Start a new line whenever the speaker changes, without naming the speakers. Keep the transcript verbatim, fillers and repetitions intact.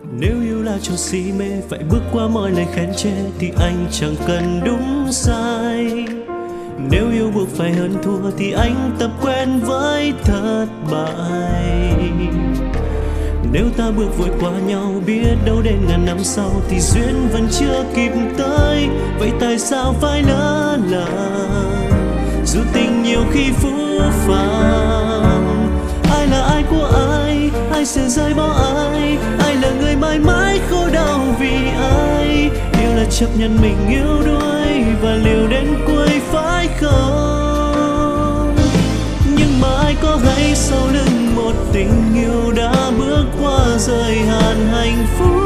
Nếu yêu là trò si mê phải bước qua mọi lời khen chê thì anh chẳng cần đúng sai. Nếu yêu buộc phải hơn thua thì anh tập quen với thất bại. Nếu ta bước vội qua nhau biết đâu đến ngàn năm sau thì duyên vẫn chưa kịp tới. Vậy tại sao phải lỡ làng dù tình nhiều khi phũ phàng? Ai là ai của ai, ai sẽ rời bỏ ai, ai là người mãi mãi khổ đau vì ai? Yêu là chấp nhận mình yếu đuối và liều đến cuối phải không? Nhưng mà ai có hay sau lưng một tình yêu đã bước qua giới hạn hạnh phúc?